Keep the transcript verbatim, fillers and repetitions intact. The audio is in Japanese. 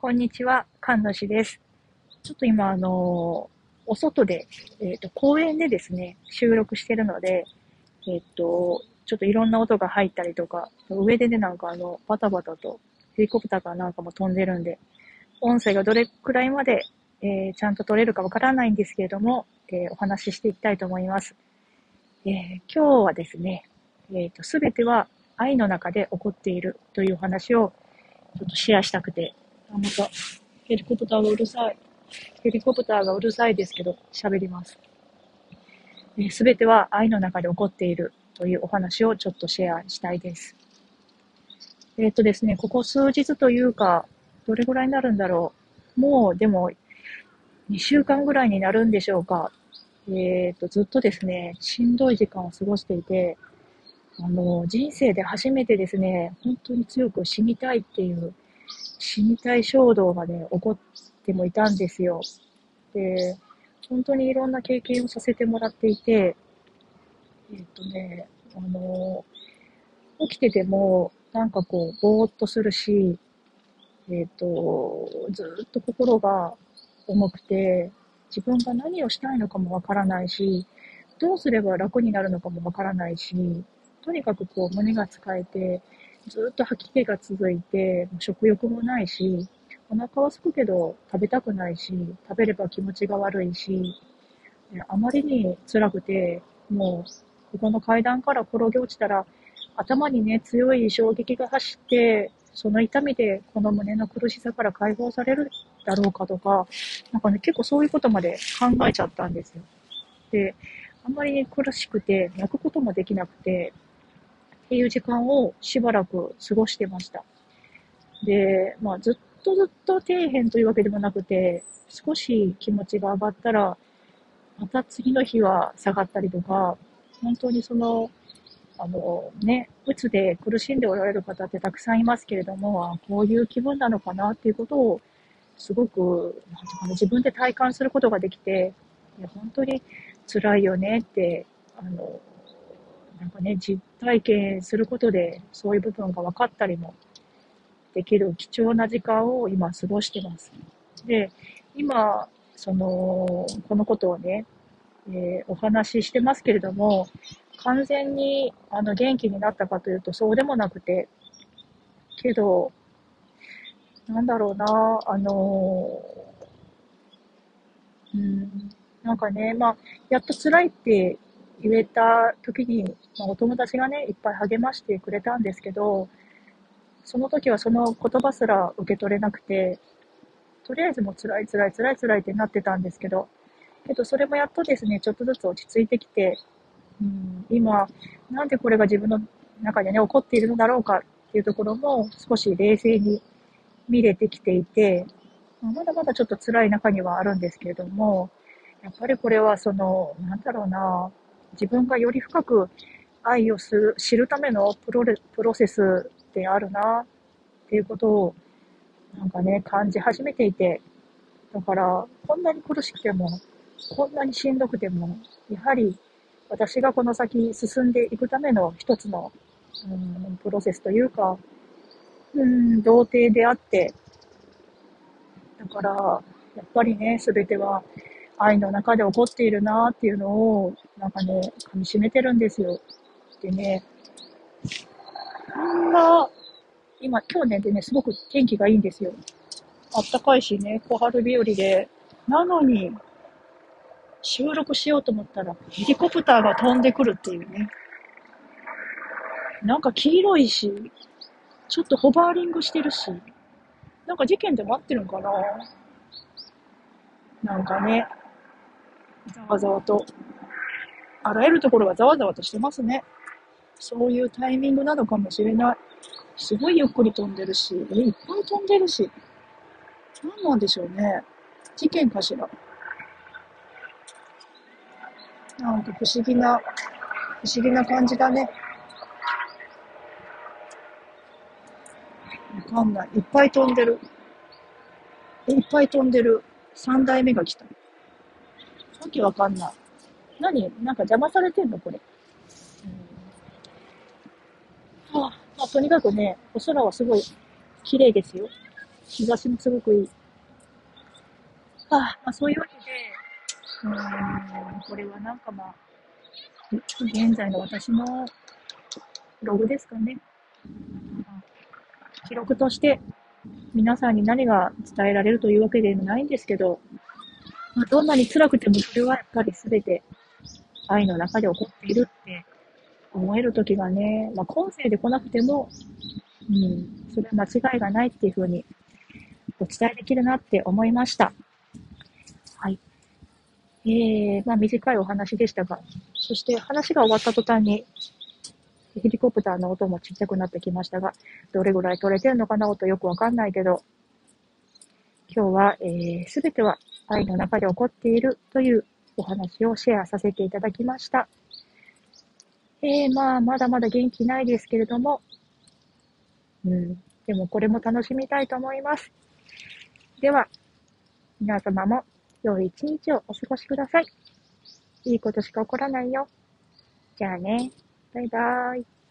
こんにちは、神主です。ちょっと今、あのお外で、えっと、公園でですね、収録してるので、えっと、ちょっといろんな音が入ったりとか、上でね、なんかあの、バタバタとヘリコプターかなんかも飛んでるんで、音声がどれくらいまで、えーちゃんと取れるかわからないんですけれども、えーお話ししていきたいと思います。えー今日はですね、えっと、すべては愛の中で起こっているというお話をちょっとシェアしたくて、あ、また、ヘリコプターがうるさい。ヘリコプターがうるさいですけど、喋ります。すべては愛の中で起こっているというお話をちょっとシェアしたいです。えっとですね、ここ数日というか、どれぐらいになるんだろう。もう、でも、にしゅうかんぐらいになるんでしょうか。えっと、ずっとですね、しんどい時間を過ごしていて、あの、人生で初めてですね、本当に強く死にたいっていう、死にたい衝動がね、起こってもいたんですよ。で、本当にいろんな経験をさせてもらっていて、えっとね、あの、起きてても、なんかこう、ぼーっとするし、えっと、ずーっと心が重くて、自分が何をしたいのかもわからないし、どうすれば楽になるのかもわからないし、とにかくこう胸が使えて、ずーっと吐き気が続いて、食欲もないし、お腹は空くけど食べたくないし、食べれば気持ちが悪いし、あまりに辛くて、もう、ここの階段から転げ落ちたら、頭にね、強い衝撃が走って、その痛みでこの胸の苦しさから解放されるだろうかとか、なんかね、結構そういうことまで考えちゃったんですよ。で、あんまりに苦しくて、泣くこともできなくて、っていう時間をしばらく過ごしてました。で、まあ、ずっとずっと底辺というわけでもなくて、少し気持ちが上がったら、また次の日は下がったりとか、本当にその、あのね、うつで苦しんでおられる方ってたくさんいますけれども、あ、こういう気分なのかなっていうことを、すごく、なんていうかな、自分で体感することができて、いや本当に辛いよねって、あの、なんかね、実体験することで、そういう部分が分かったりもできる貴重な時間を今過ごしてます。で、今、その、このことをね、えーお話ししてますけれども、完全にあの元気になったかというとそうでもなくて、けど、なんだろうな、あのーうん、なんかね、まあ、やっと辛いって言えた時に、まあ、お友達がね、いっぱい励ましてくれたんですけど、その時はその言葉すら受け取れなくて、とりあえずもう辛い辛い辛い辛いってなってたんですけど、けどそれもやっとですね、ちょっとずつ落ち着いてきて、うん、今、なんでこれが自分の中でね、起こっているのだろうかっていうところも少し冷静に見れてきていて、まだまだちょっと辛い中にはあるんですけれども、やっぱりこれはその、なんだろうな、自分がより深く愛をする、知るためのプロレプロセスであるなっていうことをなんかね、感じ始めていて、だから、こんなに苦しくても、こんなにしんどくても、やはり私がこの先進んでいくための一つの、うん、プロセスというか、うん、童貞であって、だから、やっぱりね、すべては愛の中で起こっているなっていうのを、なんかね、噛み締めてるんですよ。でね、こんな、今、今日ね、でね、すごく天気がいいんですよ。あったかいしね、小春日和で、なのに、収録しようと思ったら、ヘリコプターが飛んでくるっていうね。なんか黄色いし、ちょっとホバーリングしてるし、なんか事件でもあってるんかな。なんかね、ざわざわと、あらゆるところがざわざわとしてますね。そういうタイミングなのかもしれない。すごいゆっくり飛んでるし、え、いっぱい飛んでるし、なんなんでしょうね。事件かしら。なんか不思議な、不思議な感じだね。わかんない。いっぱい飛んでる。いっぱい飛んでる。さんだいめが来た。わけわかんない。何なんか邪魔されてんのこれ。はあ、まあ、とにかくね、お空はすごい綺麗ですよ。 日差しもすごくいい。あ、まあ、そういうわけで、うーん、これはなんかまあ、現在の私のログですかね。記録として皆さんに何が伝えられるというわけでもないんですけど、まあ、どんなに辛くてもそれはやっぱり全て愛の中で起こっているって思える時がね、まあ、今世で来なくても、うん、それは間違いがないっていうふうにお伝えできるなって思いました。はい。えー、まあ短いお話でしたが、そして話が終わった途端にヘリコプターの音もちっちゃくなってきましたが、どれぐらい取れてるのかな音よくわかんないけど、今日は、えー、全ては愛の中で起こっているというお話をシェアさせていただきました。えー、まあ、まだまだ元気ないですけれども、うん、でもこれも楽しみたいと思います。では、皆様も良い一日をお過ごしください。いいことしか起こらないよ。じゃあね。バイバーイ。